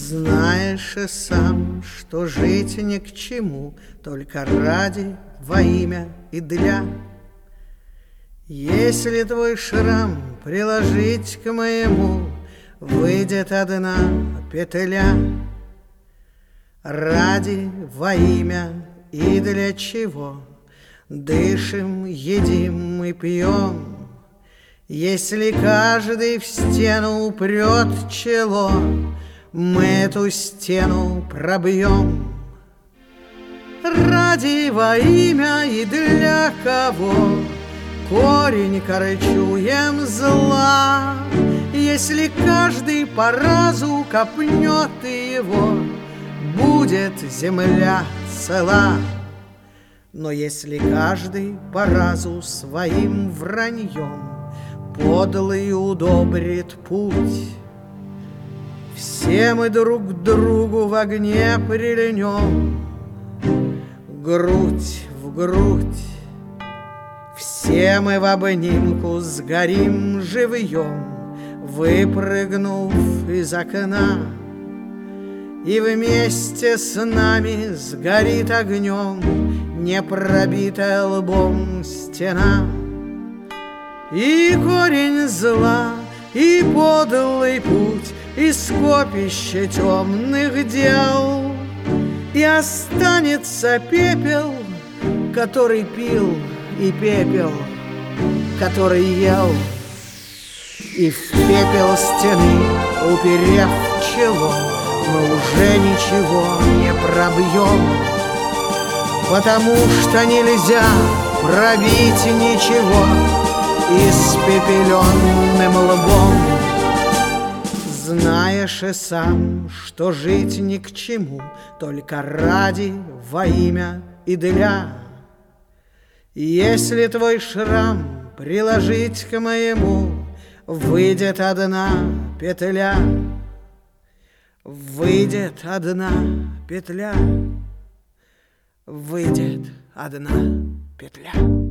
Знаешь и сам, что жить ни к чему, только ради, во имя и для. Если твой шрам приложить к моему, выйдет одна петля. Ради, во имя и для чего дышим, едим и пьем? Если каждый в стену упрет чело, мы эту стену пробьем. Ради, во имя и для кого корень корчуем зла? Если каждый по разу копнет его, будет земля цела. Но если каждый по разу своим враньем подлый удобрит путь, все мы друг к другу в огне прильнем, грудь в грудь. Все мы в обнимку сгорим живьем, выпрыгнув из окна, и вместе с нами сгорит огнем не пробитая лбом стена. И корень зла, и подлый путь, и скопище темных дел, и останется пепел, который пил, и пепел, который ел. И в пепел стены, уперев чело, мы уже ничего не пробьем, потому что нельзя пробить ничего испепеленным лбом. Знаешь и сам, что жить ни к чему, только ради, во имя и для. Если твой шрам приложить к моему, выйдет одна петля. Выйдет одна петля, выйдет одна петля.